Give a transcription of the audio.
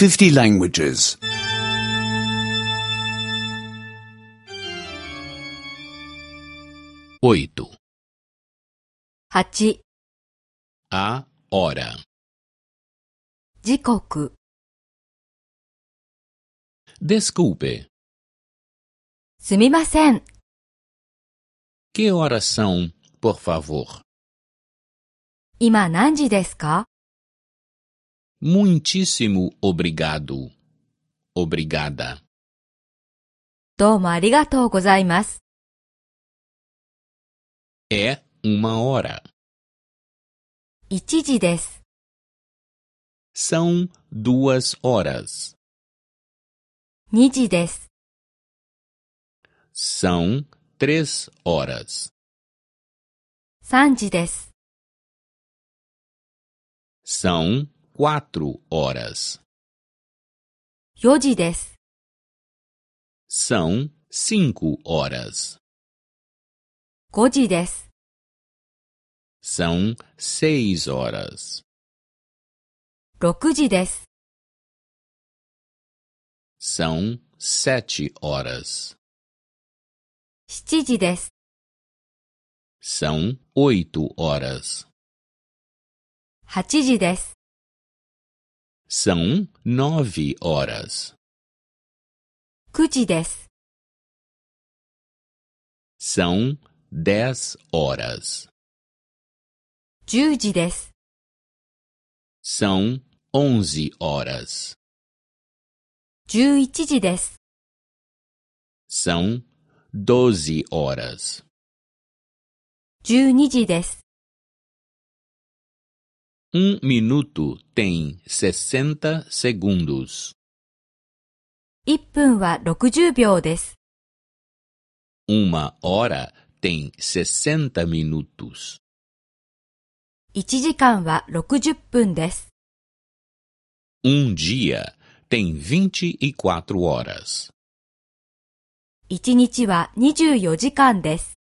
50 languages. 8. 8、 A hora. 時刻、 Desculpe, すみません。 que horas são, por favor? 今何時ですか？ Muitíssimo obrigado. Obrigada. どうもありがとうございます。 É uma hora. 1時です。 São 2 horas. 2時です。 São 3 horas. 3時です。 São 4 horas. 4時です。 São 5 horas. 5時です。 São 6 horas. 6時です。 São 7 horas. 7時です。 São 8 horas. 8時です。 São 9 horas. 9時です。 São 10 horas. 10時です。 São 11 horas. 11時です。 São 12 horas. 12時です。 minuto tem 60 segundos. 1分は60秒です。 Uma hora tem 60 minutos. 1時間は60分です。 Dia tem 24 horas. 1日は24時間です。